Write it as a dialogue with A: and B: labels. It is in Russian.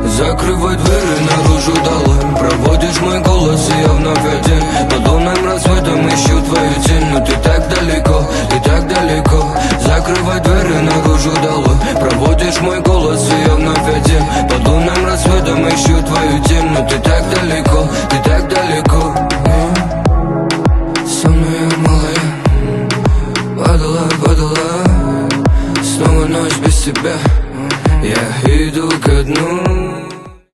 A: Закрывай двери, наружу долой. Проводишь мой голос, и я вновь один. Под лунным рассветом ищу твою тень. Но ты так далеко, ты так далеко. Закрывай двери, наружу долой. Проводишь мой голос, и я вновь один. Под лунным рассветом ищу твою тень. Но ты так далеко, ты так далеко. Со мной, малая, падала. Снова ночь без тебя. Я иду ко дну.